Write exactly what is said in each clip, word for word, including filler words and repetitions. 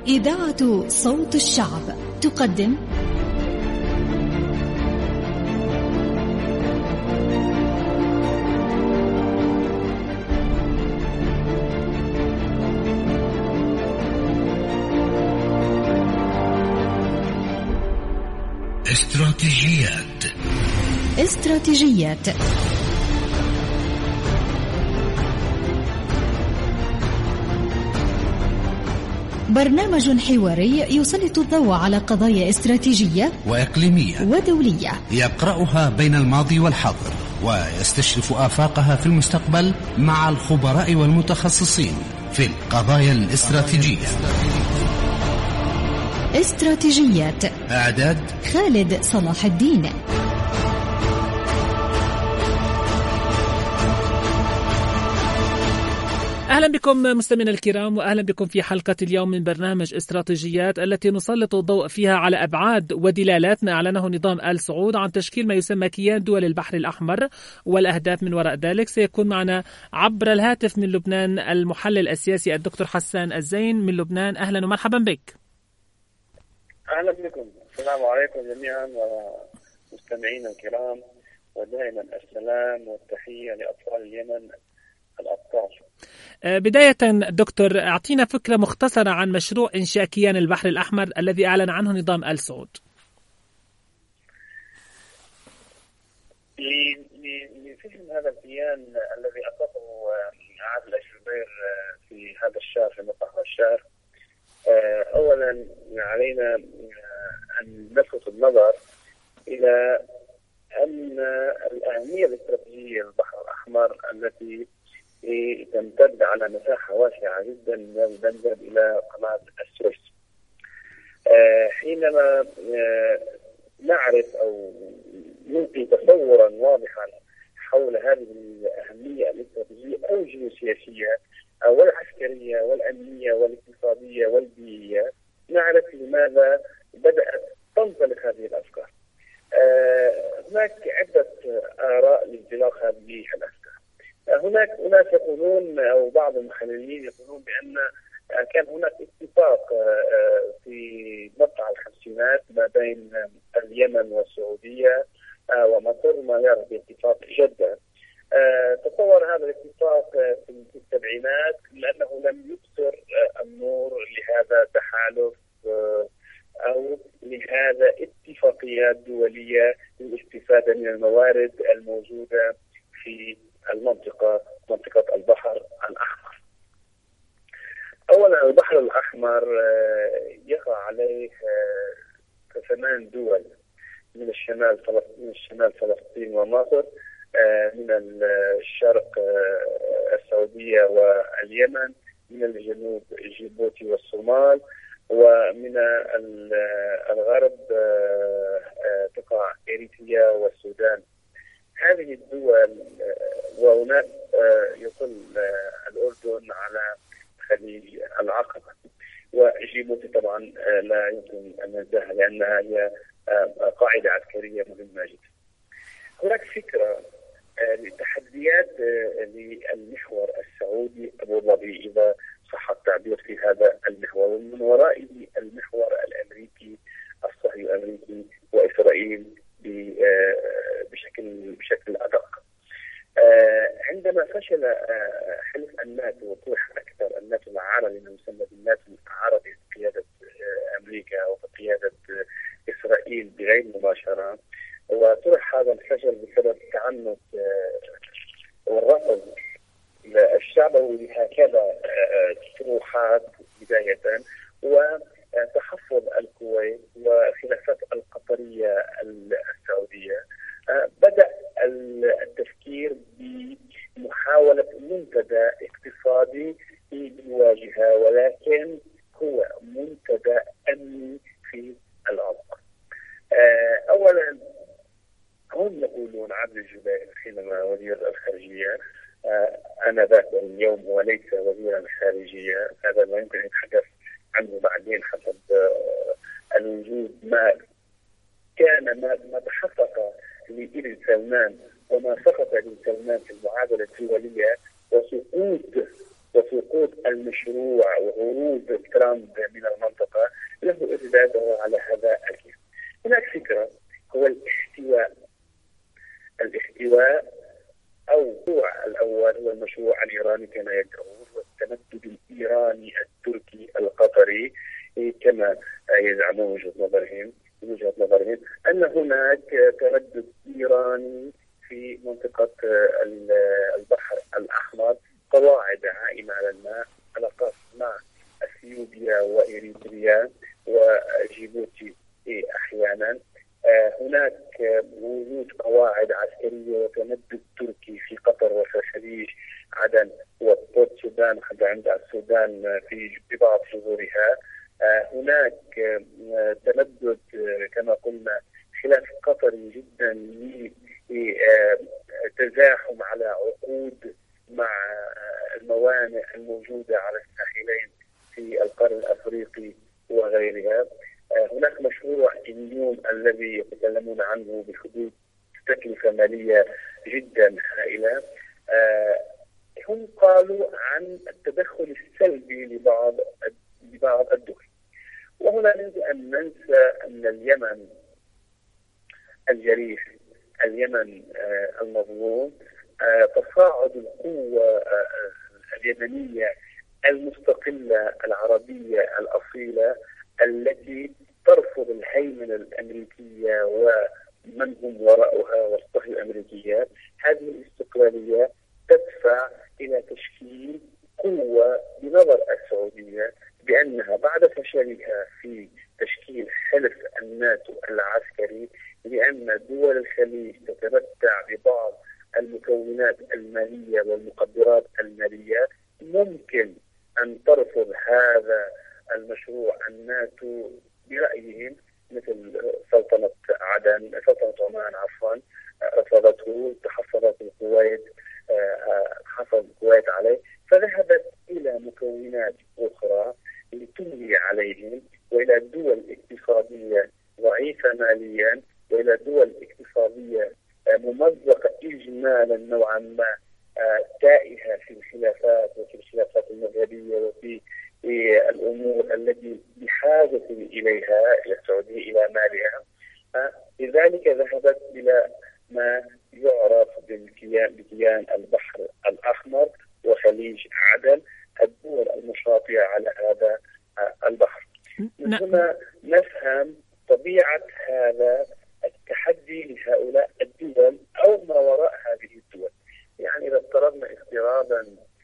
إذاعة صوت الشعب تقدم استراتيجيات استراتيجيات برنامج حواري يسلط الضوء على قضايا استراتيجية وإقليمية ودولية، يقرأها بين الماضي والحاضر ويستشرف آفاقها في المستقبل مع الخبراء والمتخصصين في القضايا الاستراتيجية. استراتيجيات إعداد خالد صلاح الدين. أهلا بكم مستمعينا الكرام، وأهلا بكم في حلقة اليوم من برنامج استراتيجيات التي نسلط الضوء فيها على أبعاد ودلالات ما أعلنه نظام آل سعود عن تشكيل ما يسمى كيان دول البحر الأحمر والأهداف من وراء ذلك. سيكون معنا عبر الهاتف من لبنان المحلل السياسي الدكتور حسان الزين من لبنان. أهلا ومرحبا بك. أهلا بكم، السلام عليكم جميعا ومستمعينا الكرام، ودائما السلام والتحية لأطفال اليمن الأبطال. بداية دكتور، أعطينا فكرة مختصرة عن مشروع إنشاء كيان البحر الأحمر الذي أعلن عنه نظام آل سعود. لفهم هذا الكيان الذي أطلقه عادل الجبير في هذا الشهر، في مطلع الشهر، أولا علينا أن نلفت النظر إلى أن الأهمية الاستراتيجية للبحر الأحمر التي تمتد على مساحة واسعة جدا من البندر إلى قناة السويس. حينما نعرف أو نلقي تصورا واضحا حول هذه الأهمية الاستراتيجية أو الجيوسياسية أو العسكرية والأمنية والاقتصادية والبيئية، نعرف لماذا بدأت تنطلق هذه الأفكار. هناك عدة آراء لانطلاق هذه الأفكار. هناك أناس يقولون أو بعض المحللين يقولون بأن كان هناك اتفاق في مطلع الخمسينات ما بين اليمن والسعودية ومصر ما يعرف باتفاق جدة. تصور هذا الاتفاق في السبعينات لأنه لم يبصر النور لهذا التحالف أو لهذا اتفاقيات دولية للاستفادة من الموارد الموجودة في المنطقة منطقة البحر الأحمر. أولا البحر الأحمر يقع عليه ثمان دول، من الشمال من الشمال فلسطين ومصر، من الشرق السعودية واليمن، من الجنوب جيبوتي والصومال، ومن الغرب تقع إريتريا والسودان. هذه الدول وهناك يطل الأردن على خليج العقبة، وجيبوتي طبعا لا يمكن أن ننساها لأنها هي قاعدة عسكرية مهمة جدا. هناك فكرة لتحديات للمحور السعودي أبو ظبي إذا صح التعبير في هذا المحور، ومن ورائه المحور الأمريكي الصهيوني الأمريكي وإسرائيل بشكل بشكل أدق. عندما فشل حلف الناتو وطرح أكثر الناتو العربي ما يسمى بالناتو العربي بقيادة أمريكا وبقيادة إسرائيل بغير مباشرة، وطرح هذا الفشل بسبب تعنت والرفض الشعبوي هكذا طروحات بداية، وتحفظ الكويت وخلافات القطرية السعودية، بدأ التفكير بمحاولة منتدى اقتصادي بالواجهة، ولكن هو منتدى أمني في العمق. أولا هم يقولون عبد الجبير حينما وزير الخارجية أنا ذاك اليوم هو ليس وزير الخارجية، هذا ما يمكن يتحدث عنه بعدين حسب الوجود ما كان ما ما تحقق لابن سلمان وما سقط ابن سلمان في المعادلة الدولية وسقوط وسقوط المشروع وهروب ترامب من المنطقة له إرداده على هذا الكيان. هناك فكرة هو الاحتواء. الاحتواء أو المشروع الأول هو المشروع الإيراني كما يدعون، والتمدد الإيراني التركي القطري كما يزعمون وجهة نظرهم وجهة نظرهم أن هناك تمدد إيراني في منطقة البحر الأحمر، قواعد عائمة على الماء، علاقات مع اثيوبيا وإريتريا وجيبوتي أحيانا. هناك وجود قواعد عسكرية وتمدد تركي في قطر وفي خليج عدن وبورت السودان حتى عند السودان في بعض جزرها. هناك تمدد كما قلنا خلاف قطري جدا لتزاحم على عقود مع الموانئ الموجودة على الساحلين في القرن الأفريقي وغيرها. هناك مشروع اليوم الذي يتكلمون عنه بحدود تكلفة مالية جدا هائلة. هم قالوا عن التدخل السلبي لبعض لبعض الدول، وهنا يجب أن ننسى أن اليمن الجريح، اليمن المظلوم، تصاعد القوة اليمنية المستقلة العربية الأصيلة التي ترفض الهيمنة الأمريكية ومن هم وراءها والصهيونية الأمريكية. هذه الاستقلالية تدفع إلى تشكيل قوة بنظر السعودية بأنها بعد فشلها في تشكيل حلف الناتو العسكري، لأن دول الخليج تتمتع ببعض المكونات المالية والمقدرات المالية، ممكن أن ترفض هذا المشروع الناتو برأيهم، مثل سلطنة عدن سلطنة عمان عفوا رفضته، تحفظت الكويت حفظ الكويت عليه، فذهبت إلى مكونات أخرى لتملي عليهم، وإلى دول اقتصادية ضعيفة ماليا، وإلى دول اقتصادية ممزقة إجمالا نوعا ما، تائهة في الخلافات وفي الخلافات المذهبية وفي الأمور التي بحاجة إليها إلى السعودية إلى مالها. لذلك ذهبت إلى ما يعرف بالكيان بكيان البحر الأحمر وخليج عدن، الدول المشاطئة على هذا البحر. من هنا نفهم طبيعة هذا التحدي لهؤلاء الدول أو ما وراء هذه الدول. يعني إذا افترضنا افتراضا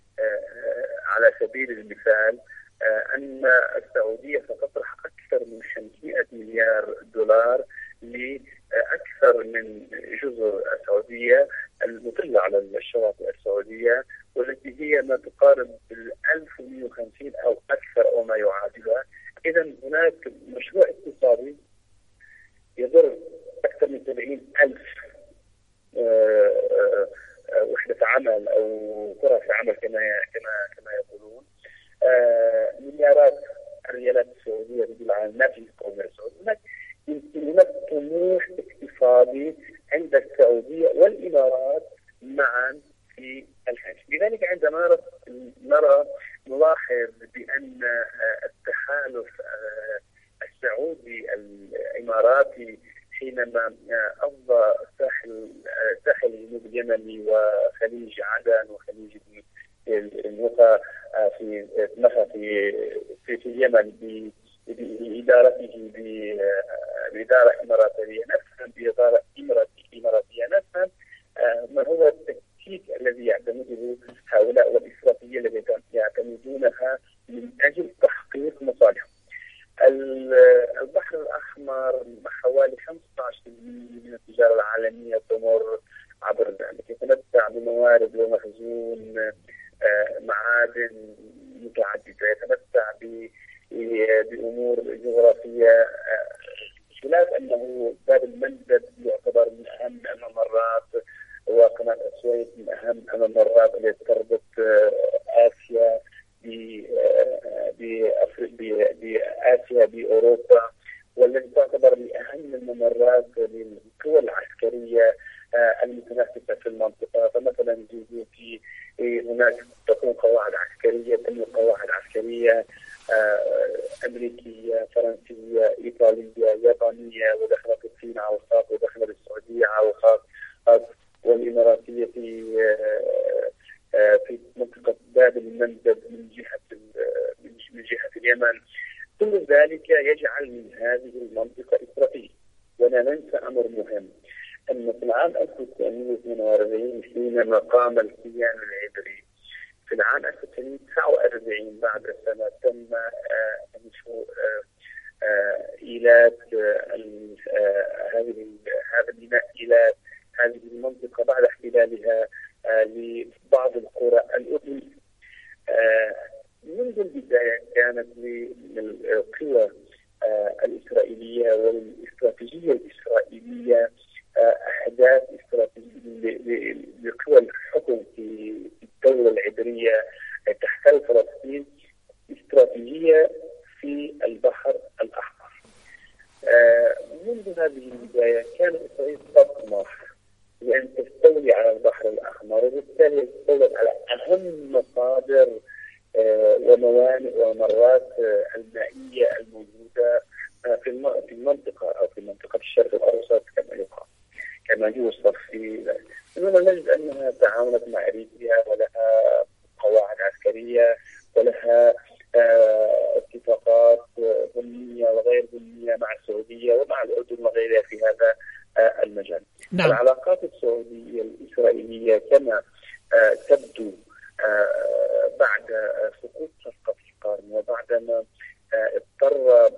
على سبيل المثال أن السعودية ستطرح أكثر من خمسمائة مليار دولار لأكثر من جزر السعودية المطلة على الشواطئ السعودية، والتي هي ما تقارب بال ألف ومئة وخمسين أو أكثر أو ما يعادلها. إذا هناك مشروع اقتصادي يضر أكثر من سبعين ألف وحدة عمل أو فرص عمل كما كما كما يقولون. مليارات الريالات السعودية تدل على نفس القومية السعودية. هناك هناك طموح اقتصادي عند السعودية والإمارات معا في الخليج. لذلك عندما نرى نلاحظ بأن التحالف السعودي الإماراتي حينما أفضى ساحل ساحل الجنوب اليمني وخليج عدن وخليج النخا في نخا في في اليمن بإدارته بإدارة إماراتية، نفهم بإدارة إماراتية، نفهم ما هو التكتيك الذي يعتمده هؤلاء والاستراتيجية التي يعتمدونها من أجل تحقيق مصالحهم. البحر الأحمر حوالي خمسة عشر بالمئة من التجارة العالمية تمر عبر ذلك، يتمتع بموارد ومخزون معادن متعددة، يتمتع بأمور جغرافية، خلاف أنه باب المندب يعتبر من أهم الممرات، وقناة السويس من أهم الممرات التي تربط آسيا بآسيا بأوروبا، والتي تعتبر من أهم الممرات للقوى العسكرية المتنافسة في المنطقة. فمثلا جيبوتي هناك تكون قواعد عسكرية والإماراتية في في منطقة باب المندب من جهة من جهة اليمن. كل ذلك يجعل من هذه المنطقة استراتيجية. ولا ننسى أمر مهم، أن في العام ألف وتسعمائة واثنين وأربعين حينما قام الكيان العبري، في العام ألف وتسعمائة وتسعة وأربعين بعد سنة تم إنشاء إيلات هذه هذا البناء إلى هذه المنطقة بعد احتلالها لبعض القرى الأردنية. منذ البداية كانت للقوى الإسرائيلية والاستراتيجية الإسرائيلية أهداف استراتيجية لقوى الحكم في الدولة العبرية تحتل فلسطين، استراتيجية في البحر الأحمر. منذ هذه البداية كانت إسرائيل تطمح لأن تستولي على البحر الأحمر، وبالتالي تستولي على أهم مصادر وموانئ ومرات المائية الموجودة في المنطقة أو في منطقة الشرق الأوسط كما يقال كما يوصف في. إنما نجد أنها تعاونت مع إريتريا ولها قواعد عسكرية ولها اتفاقات ضمنية وغير ضمنية مع السعودية ومع الأردن وغيرها في هذا المجال. نعم. العلاقات السعودية الإسرائيلية كما تبدو بعد سقوط صفقة القرن وبعدما اضطر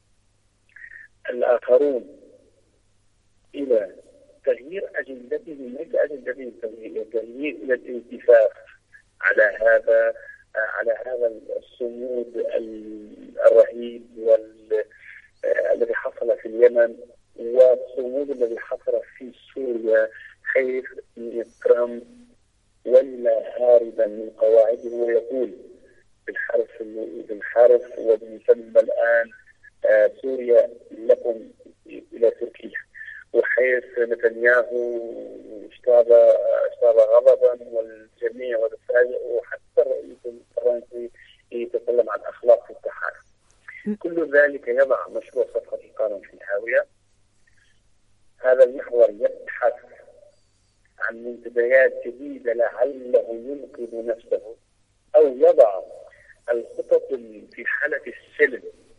الآخرون إلى تغيير أجندتهم، ليس أجندتهم تغيير إلى الالتفاف على هذا على هذا الصمود الرهيب والذي حصل في اليمن والصمود الذي حصل في سوريا، حيث ترامب ولا هاربا من قواعده ويقول بالحرف بالحرف وبيسمى الآن سوريا لكم إلى تركيا، وحيث نتنياهو اشتاب اشتاب غضبا والجميع والفاجئ وحتى الرئيس الفرنسي يتكلم عن أخلاق التحالف. كل ذلك يضع مشروع صفقة القرن في الهاوية. هذا المحور يبحث عن منتديات جديدة لعله ينقذ نفسه أو يضع الخطط في حالة السلم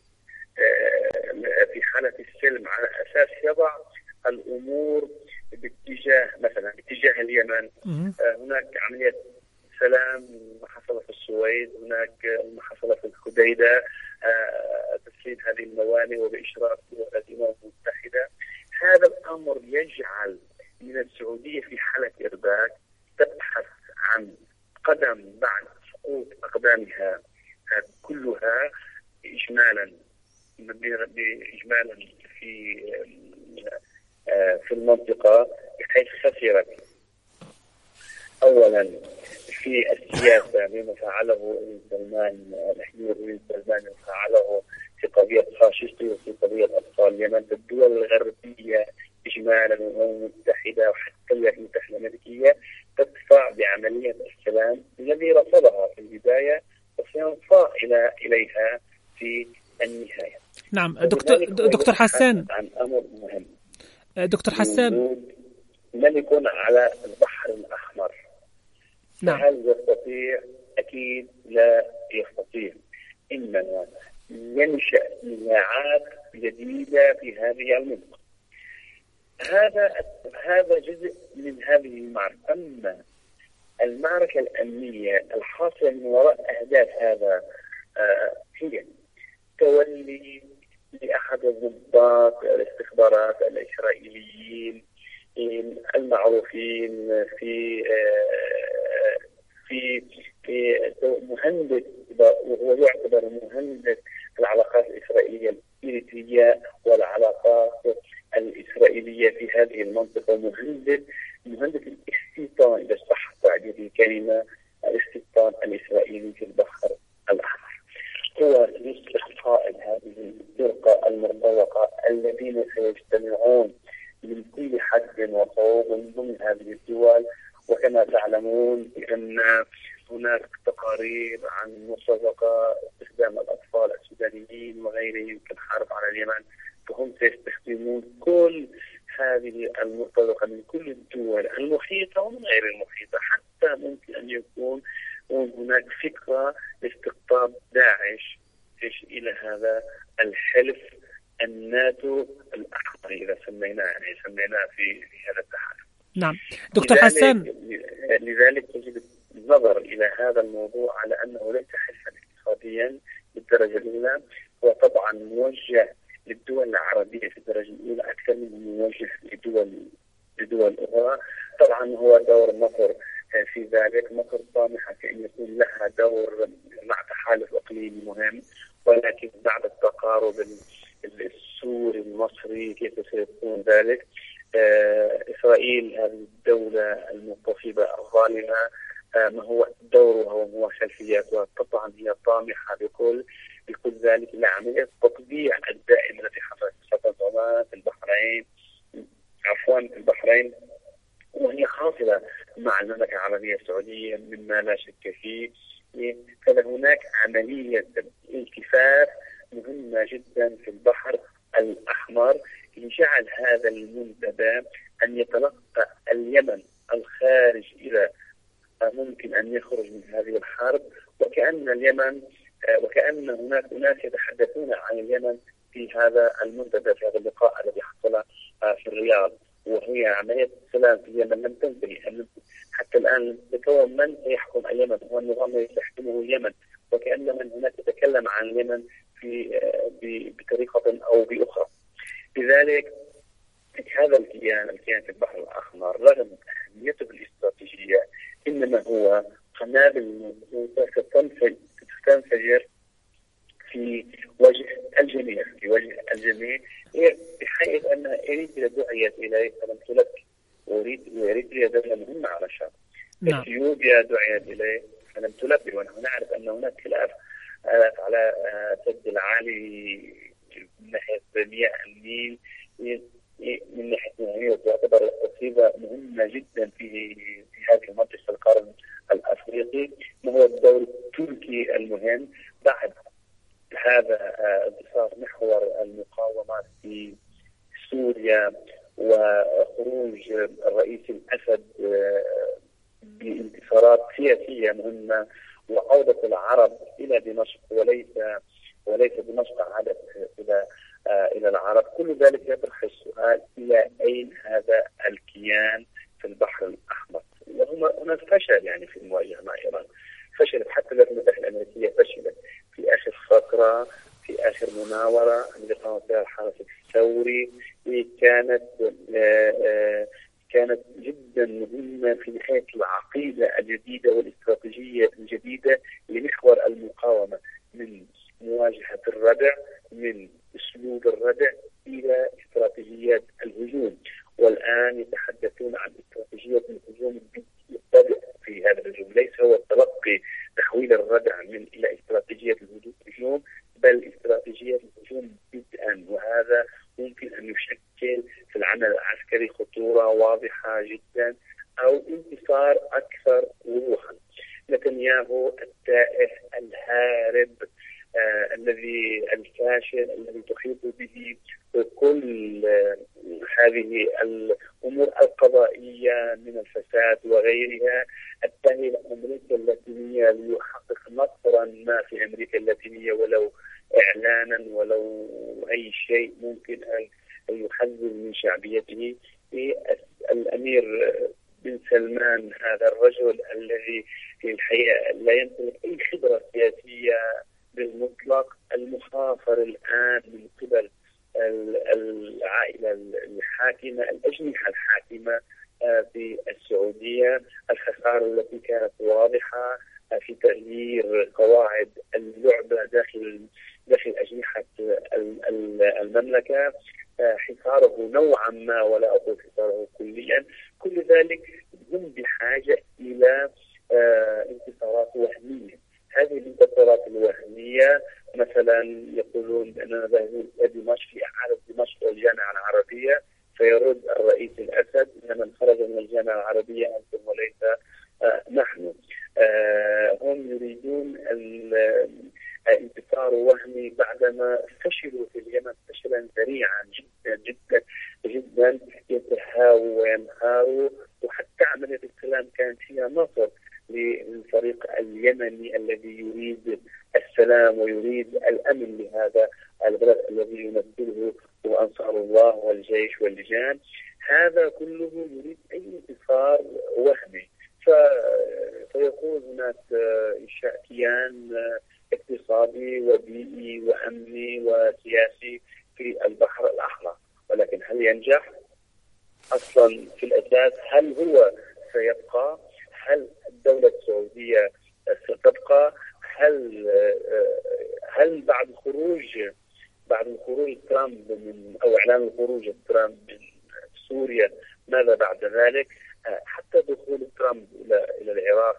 في حالة السلم على أساس يضع الأمور باتجاه مثلا باتجاه اليمن. هناك عملية سلام ما حصل في السويد، هناك ما حصل في الحديدة، تسليم هذه الموانئ وبإشراف الأمم المتحدة. هذا الأمر يجعل من السعودية في حالة إرباك، تبحث عن قدم بعد سقوط أقدامها كلها إجمالا إجمالا في في المنطقة، بحيث خسرت أولا في السياسة بما فعله سلمان الحيور سلمان فعله في قضية فاشستي وفي قضية أطفال اليمن. الدول الغربية إجمالا والأمم المتحدة وحتى الولايات المتحدة الأمريكية تدفع بعملية السلام الذي رفضها في البداية وسينصاع إلى إليها في النهاية. نعم دكتور دكتور حسان، عن أمر مهم. دكتور حسان، ملك على البحر الأحمر. نعم. هل يستطيع؟ أكيد لا يستطيع. إنما ينشأ نزاعات جديدة في هذه المنطقة. هذا هذا جزء من هذه المعركة. أما المعركة الأمنية الحاصلة من وراء أهداف هذا آه هي تولي لأحد الضباط الاستخبارات الإسرائيليين المعروفين في آه في في مهندس، وهو يعتبر مهندس العلاقات الإسرائيلية الإريترية والعلاقات الإسرائيلية في هذه المنطقة، مهندس مهندس الاستيطان إذا صح تعبير الكلمة، الاستيطان الإسرائيلي في البحر الأحمر. هو لاستقطاع هذه الفرقة المرتزقة الذين سيجتمعون من كل حد وصوب من ضمن هذه الدول. وكما تعلمون بأن هناك تقارير عن مرتزقة استخدام الأطفال السودانيين وغيرهم في الحرب على اليمن، فهم سيستخدمون كل هذه المرتزقة من كل الدول المحيطة ومن غير المحيطة، حتى ممكن أن يكون هناك فكرة لاستقطاب داعش إيش إلى هذا الحلف الناتو الأحمر إذا سميناه يعني سميناه في هذا التحالف. نعم دكتور حسان، لذلك يجب النظر إلى هذا الموضوع على أنه ليس حلفا اقتصاديا بالدرجة الأولى، وطبعا موجه للدول العربية في الدرجة الأولى أكثر من موجه لدول لدول أخرى. طبعا هو دور مصر في ذلك، مصر طامحة في أن يكون لها دور مع تحالف إقليمي مهم، ولكن بعد التقارب السوري المصري كيف سيكون ذلك؟ إسرائيل هذه الدولة المنتصبة الظالمة ما هو دورها وما هو خلفياتها؟ طبعا هي طامحة بكل بكل ذلك إلى عملية التطبيع الدائم التي حصلت في عمان في البحرين عفوا في البحرين وهي حاصلة مع المملكة العربية السعودية مما لا شك فيه. فهناك عملية التفاف مهمة جدا في البحر الأحمر لجعل هذا المنتدى أن يتلقى اليمن الخارج إلى ممكن أن يخرج من هذه الحرب، وكأن اليمن وكأن هناك أناس يتحدثون عن اليمن في هذا المنتدى في هذا اللقاء الذي حصل في الرياض، وهي عملية السلام في اليمن لم تنتهي حتى الآن. تكون من سيحكم اليمن؟ هو النظام الذي يحكمه اليمن، وكأن من هناك يتكلم عن اليمن في بطريقة أو بأخرى. لذلك هذا الكيان الكيان في البحر الأحمر رغم أهميته الاستراتيجية إنما هو قنابل ستنفجر في وجه الجميع في وجه الجميع بحيث أن إريتريا دعيت إليه فلم تلبي، وإريتريا دولة مهمة على الشرق. نعم. إثيوبيا دعيت إليه فلم تلبي، ونحن نعرف أن هناك خلاف على سد العالي من ناحية مياه النيل من ناحية النيل، تعتبر تصيبة مهمة جدا في في هذه المنطقة القرن الأفريقي، وهو الدور التركي المهم بعد هذا انتصار محور المقاومة في سوريا وخروج الرئيس الأسد بانتصارات سياسية مهمة وعودة العرب إلى دمشق وليس وليس دمشق عادت إلى إلى العرب. كل ذلك يطرح السؤال إلى أين هذا الكيان في البحر الأحمر؟ وهنا فشل يعني في المواجهة مع إيران، فشلت حتى الولايات المتحدة الأمريكية فشلت في آخر فترة في آخر مناورة التي قامت بها الحرس الثوري كانت كانت جدا مهمة في نهاية العقيدة الجديدة والاستراتيجية الجديدة لمحور المقاومة من مواجهة الردع من أسلوب الردع إلى استراتيجيات الهجوم، والآن يتحدثون عن استراتيجية الهجوم المبتدئ في هذا الهجوم، ليس هو التلقي تحويل الردع من إلى استراتيجية الهجوم بل استراتيجية الهجوم بدءا، وهذا ممكن أن يشكل في العمل العسكري خطورة واضحة جدا أو انتصار أكثر وضوحا. نتنياهو التائه الهارب آه الذي الفاشل الذي تحيط به كل آه هذه الأمور القضائية من الفساد وغيرها، التهي لأمريكا اللاتينية ليحقق نصرا ما في أمريكا اللاتينية ولو إعلانا ولو أي شيء ممكن أن يحذر من شعبيته. الأمير بن سلمان هذا الرجل الذي في الحقيقة لا يمتلك أي خبرة سياسية بالمطلق، المخافر الآن من قبل العائلة الحاكمة الأجنحة الحاكمة في السعودية، الخسارة التي كانت واضحة في تغيير قواعد اللعبة داخل داخل أجنحة المملكة، حصاره نوعا ما ولا أقول حصاره كليا. كل ذلك هم بحاجة إلى انتصارات وهمية. هذه الانتصارات الوهمية مثلا يقولون بأننا ذاهبون إلى دمشق لإعادة دمشق والجامعة العربية، فيرد الرئيس الأسد إن من خرج من الجامعة العربية أنتم وليس نحن. هم يريدون الانتصار وهمي بعدما فشلوا في اليمن فشلا ذريعا جدا جدا جدا عملية السلام كانت هي نصر للفريق اليمني الذي يريد السلام ويريد الأمن لهذا البلد الذي يمثله هو أنصار الله والجيش واللجان. هذا كله يريد أي انتصار وهمي، فيقول هناك إنشاء كيان اقتصادي وبيئي وأمني وسياسي في البحر الأحمر، ولكن هل ينجح؟ أصلا في الأساس هل هو سيبقى؟ هل الدولة السعودية ستبقى؟ هل هل بعد خروج بعد خروج ترامب من أو إعلان خروج ترامب من سوريا ماذا بعد ذلك؟ حتى دخول ترامب إلى إلى العراق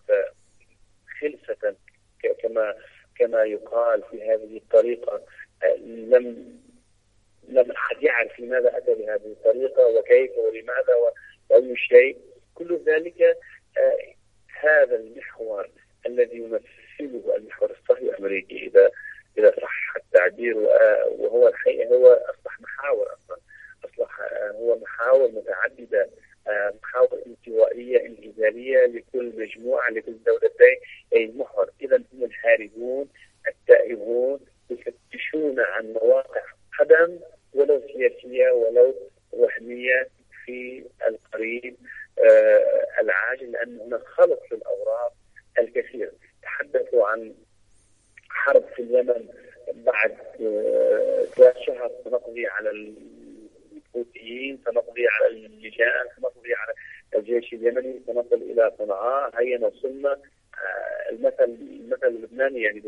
خلفة كما كما يقال في هذه الطريقة، لم لم أحد يعرف لماذا أتى بهذه الطريقة وكيف ولماذا وأي شيء. كل ذلك هذا المحور الذي يمثله المحور الصهيوني الأمريكي إذا إذا صح التعبير، وهو الحقيقة هو أصبح محاور أصلا أصبح هو محاور متعددة، محاور انطوائية انهزالية لكل مجموعة لكل دولتين أي محور. إذا هم الهاربون التائهون يفتشون عن مواقع قدم ولو سياسية ولو وهمية في القريب آه العاجل، لأن هناك خلط في الأوراق الكثير. تحدثوا عن حرب في اليمن بعد آه ثلاث شهور سنقضي على الحوثيين، سنقضي على اللجان، سنقضي على الجيش اليمني، سنصل إلى صنعاء. هيا وصلنا آه المثل المثل اللبناني يعني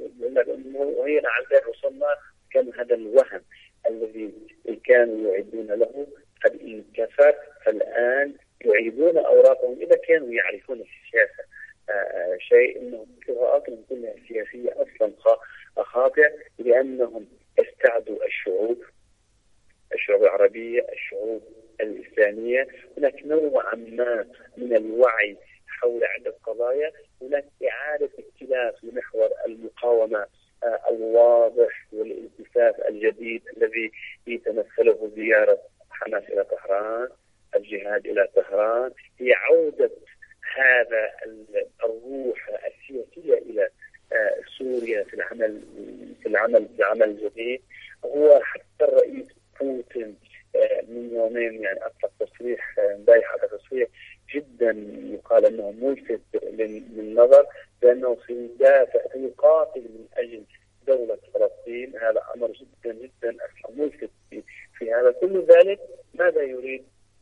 وهي لعل وصلنا. كان هذا الوهم الذي كانوا يعدون له قد انكسر، فالآن يعيدون أوراقهم. إذا كانوا يعرفون في السياسة آه شيء أنهم قراءاتهم كلها سياسية أصلا خاطئة، لأنهم استعدوا الشعوب الشعوب العربية الشعوب الإسلامية. هناك نوع ما من الوعي حول عدة قضايا. هناك إعادة اختلاف لمحور المقاومة الواضح والالتفاف الجديد الذي يتمثله زيارة حماس إلى طهران، الجهاد إلى طهران، هي عودة هذا الروح السياسية إلى سوريا في العمل في العمل في العمل الجديد. هو حتى الرئيس بوتين من يومين يعني أطلق تصريح امبارح على تصريح جدا يقال أنه ملفت للنظر، لأنه سيدافع سيقاتل من أجل دولة فلسطين. هذا أمر جدا جدا ملفت في هذا. كل ذلك ماذا يريد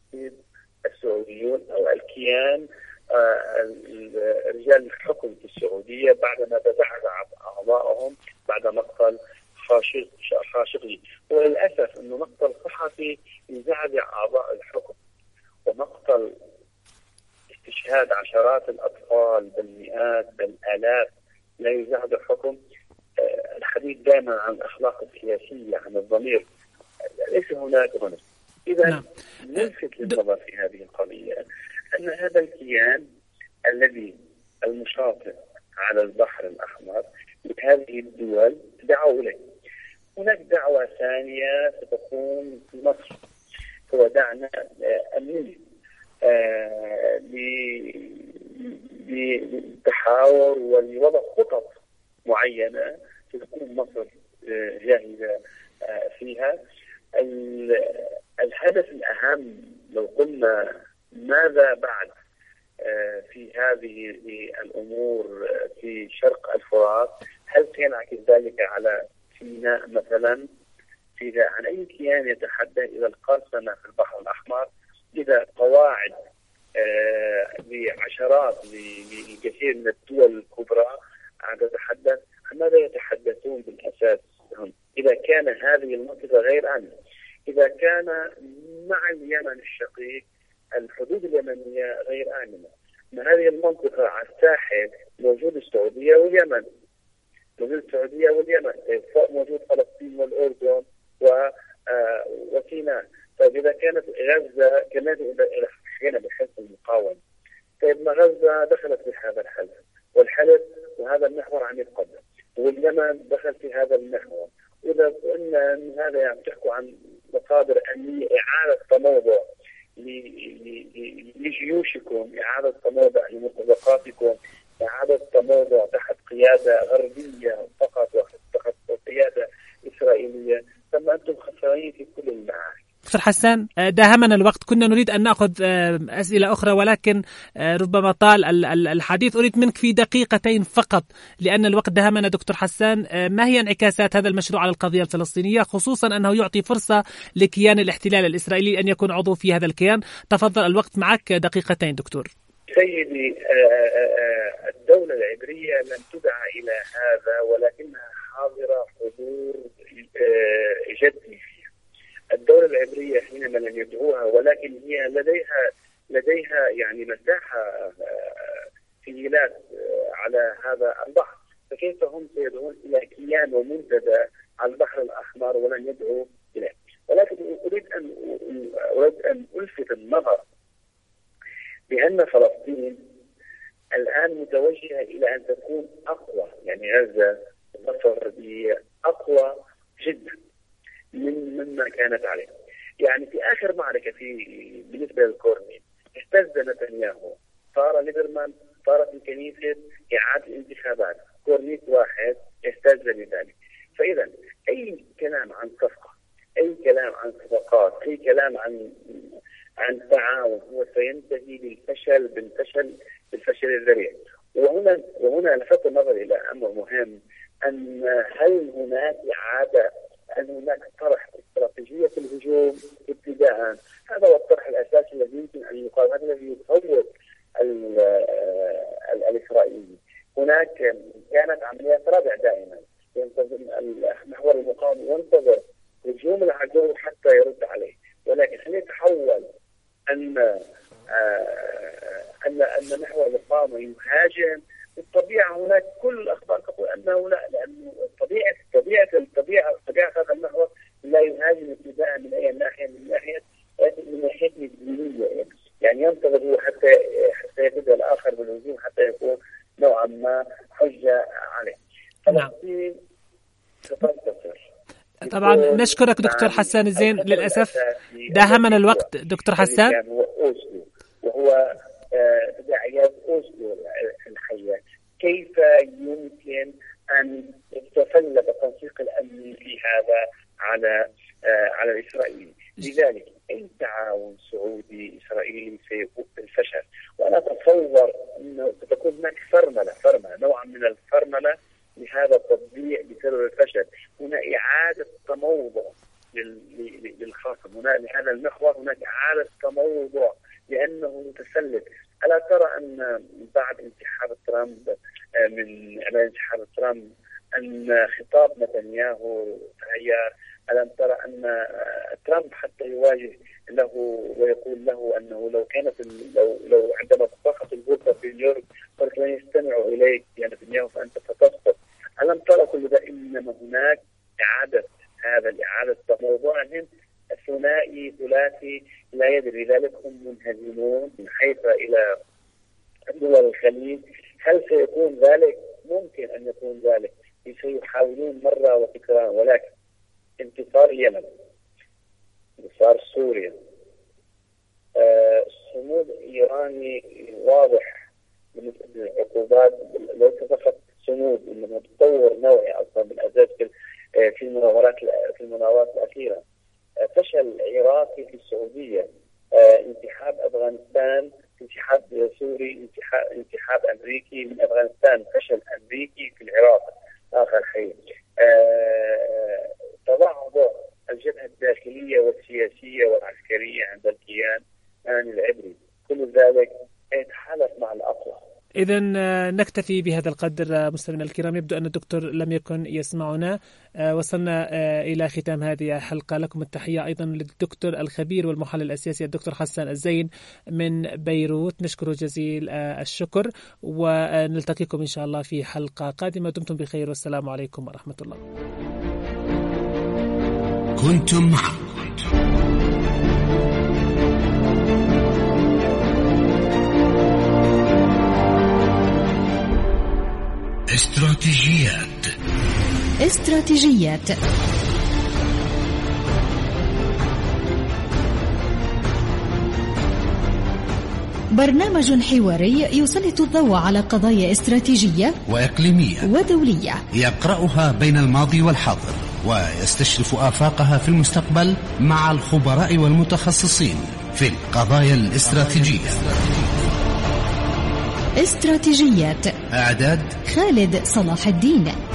السعوديون أو الكيان آه رجال الحكم في السعودية بعدما تزعزع أعضائهم بعد مقتل خاشقجي؟ وللأسف أنه مقتل صحفي يزعزع أعضاء الحكم، ومقتل استشهاد عشرات الأطفال بالمئات بالآلاف لا يزعزع الحكم. آه الحديث دائما عن الأخلاق السياسية عن الضمير ليس هناك هنا. إذا نلفت للنظر في هذه القضية أن هذا الكيان الذي المشاطئ على البحر الأحمر هذه الدول دعوا إليه. هناك دعوة ثانية ستكون في مصر، هو دعنا أمني للتحاور ولوضع خطط معينة تكون مصر جاهزة فيها. الهدف الأهم لو قلنا ماذا بعد في هذه الأمور في شرق الفرات، هل سينعكس ذلك على سيناء مثلا؟ إذا عن أي كيان يتحدث إذا القرصنة في البحر الأحمر، إذا قواعد لعشرات لكثير من الدول الكبرى عم تتحدث، ماذا يتحدثون بالأساس هم؟ إذا كان هذه المنطقة غير آمنة، إذا كان مع اليمن الشقيق الحدود اليمنية غير آمنة، ما هذه المنطقة على الساحل موجود السعودية واليمن، موجود السعودية واليمن، فوق موجود فلسطين والأردن وسيناء. طيب إذا كانت غزة كمان إذا حكينا بحلف المقاومة، طيب ما غزة دخلت في هذا الحلف، والحلف وهذا المحور عم يتقدم، واليمن دخل في هذا المحور. وإذا قلنا أن هذا يعني تحكوا عن مصادر أمنية إعادة تموضع لجيوشكم، إعادة تموضع لمرتزقاتكم، إعادة تموضع تحت قيادة غربية فقط وتحت قيادة إسرائيلية، ثم أنتم خسرانين في كل المعارك. دكتور حسان، داهمنا الوقت، كنا نريد أن نأخذ أسئلة أخرى ولكن ربما طال الحديث. أريد منك في دقيقتين فقط لأن الوقت داهمنا دكتور حسان، ما هي انعكاسات هذا المشروع على القضية الفلسطينية، خصوصا أنه يعطي فرصة لكيان الاحتلال الإسرائيلي أن يكون عضو في هذا الكيان؟ تفضل، الوقت معك دقيقتين دكتور. سيدي، الدولة العبرية لم تدعى إلى هذا ولكنها حاضرة حضور جدي فيها. الدولة العبرية حينما لم يدعوها ولكن هي لديها لديها يعني مساحة سيلات على هذا البحر، فكيف هم سيدعون إلى كيان ومنتدى على البحر الأحمر ولن يدعوا إليه؟ ولكن أريد أن أريد أن ألفت النظر بأن فلسطين الآن متوجهة إلى أن تكون أقوى، يعني غزة ظفر بأقوى جدا من مما كانت عليه. يعني في آخر معركة في بالنسبة للكورنيل اهتز نتنياهو، صار ليبرمان، صارت الكنيسة إعادة الانتخابات، كورنيل واحد اهتز لذلك. فإذا أي كلام عن صفقة، أي كلام عن صفقات، أي كلام عن عن تعاون هو سينتهي بالفشل بالفشل بالفشل الذريع. وهنا وهنا لفت النظر إلى أمر مهم، أن هل هناك إعادة، أن هناك طرح استراتيجية الهجوم ابتداء؟ هذا هو الطرح الأساسي الذي يمكن أن يقال، هذا الذي يخوف الإسرائيلي. هناك كانت عمليات رادع دائما، ينتظر محور المقاومة ينتظر هجوم العدو حتى يرد عليه، ولكن هل يتحول أن أن أن محور المقاومة يهاجم؟ بالطبيعة هناك كل الأخبار تقول أنه لا، لأنه طبيعة طبيعة الطبيعة طبيعة هذا المحور لا يهاجم ابتداء من أي ناحية، من ناحية من ناحية الدينية، يعني ينتظر هو حتى حتى يبدأ الآخر بالهجوم حتى يكون نوعا ما حجة عليه. فلسطين ستنتصر. طبعا نشكرك دكتور حسان الزين، للأسف داهمنا الوقت دكتور حسان. هو أوسلو، وهو تداعيات أوسلو الحية. كيف يمكن أن يتسلب التنسيق الأمني في هذا على على الإسرائيلي؟ لذلك أي تعاون سعودي إسرائيلي سيكون بالفشل، وأنا أتصور أنه ستكون هناك فرملة فرملة نوعا من الفرملة لهذا التطبيع بسبب الفشل. هنا إعادة تموضع للخصم، هنا لهذا المحور هناك إعادة تموضع لأنه متسلط. ألا ترى أن بعد انسحاب ترامب من انسحاب ترامب أن خطاب نتنياهو تغير؟ ألم ترى أن ترامب حتى يواجه له ويقول له أنه لو كانت لو لو عندما تطرقت البورصة في نيويورك قالت لن يستمعوا إليك يا نتنياهو فأنت ستسقط؟ ألم ترى كل ذا؟ إنما هناك إعادة هذا الإعادة تموضعهم الثنائي ثلاثي لا يدري، ذلك هم منهزمون من حيث إلى دول الخليج. هل سيكون ذلك؟ ممكن أن يكون ذلك، سيحاولون مرة وتكرار، ولكن انتصار اليمن، انتصار سوريا، صمود إيراني واضح بالنسبة للعقوبات، ليس فقط صمود إنما تطور نوعي أصلا بالأساس في المناورات في المناورات الأخيرة. فشل عراقي في السعودية، انسحاب أفغانستان، انسحاب سوري، انسحاب انسحاب أمريكي من أفغانستان، فشل أمريكي في العراق آخر شيء، تضعضع الجبهة الداخلية والسياسية والعسكرية عند الكيان العبري، كل ذلك يتحالف مع الأقوى. إذن نكتفي بهذا القدر مستمعينا الكرام، يبدو أن الدكتور لم يكن يسمعنا. وصلنا إلى ختام هذه الحلقة، لكم التحية أيضا للدكتور الخبير والمحلل السياسي الدكتور حسان الزين من بيروت، نشكره جزيل الشكر، ونلتقيكم إن شاء الله في حلقة قادمة. دمتم بخير والسلام عليكم ورحمة الله. كنتم مع استراتيجيات استراتيجيات برنامج حواري يسلط الضوء على قضايا استراتيجية وإقليمية ودولية، يقرأها بين الماضي والحاضر ويستشرف آفاقها في المستقبل مع الخبراء والمتخصصين في القضايا الاستراتيجية. استراتيجيات، إعداد خالد صلاح الدين.